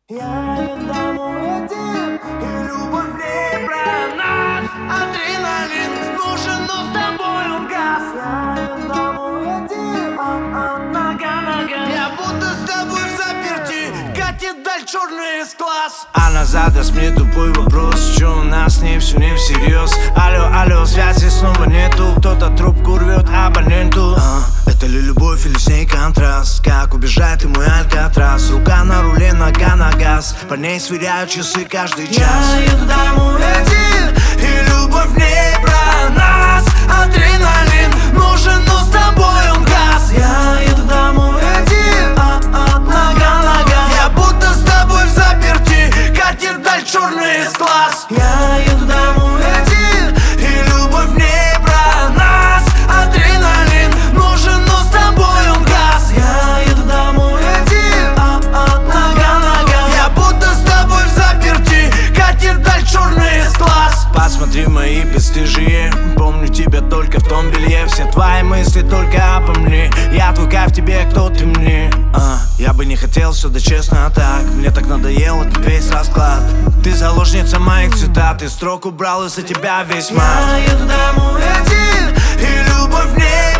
Я иду домой один, и любовь в ней про нас. Адреналин нужен, но с тобой он газ. Я иду домой один, нога. Я будто с тобой в заперти, катит даль черный из глаз. Она задаст мне тупой вопрос, чё у нас с ней все не всерьез. Алло, алло, связи снова нету, кто-то трубку рвет абоненту. Это ли любовь или с ней контраст? Как убежать и мой алькатрас? Рука на руле, нога на газ, по ней сверяют часы каждый час. Я иду домой один, и любовь в ней про нас. Адреналин нужен, но с тобой он газ. Я иду домой один, нога. Я будто с тобой в заперти, катит даль черный из глаз. Я иду домой один, и любовь в ней про нас. Адреналин нужен, но с тобой он газ. Я иду домой один, нога. Я будто с тобой в заперти, катит даль черный из глаз. Посмотри мои бесстыжие, помню тебя только в том белье. Все твои мысли только обо мне, я твой кайф, тебе кто ты мне. Я бы не хотел все, да честно так, мне так надоел этот весь расклад. Ты заложница моих цитат, и строк убрал из-за тебя весь мат. Я иду домой один, и любовь в ней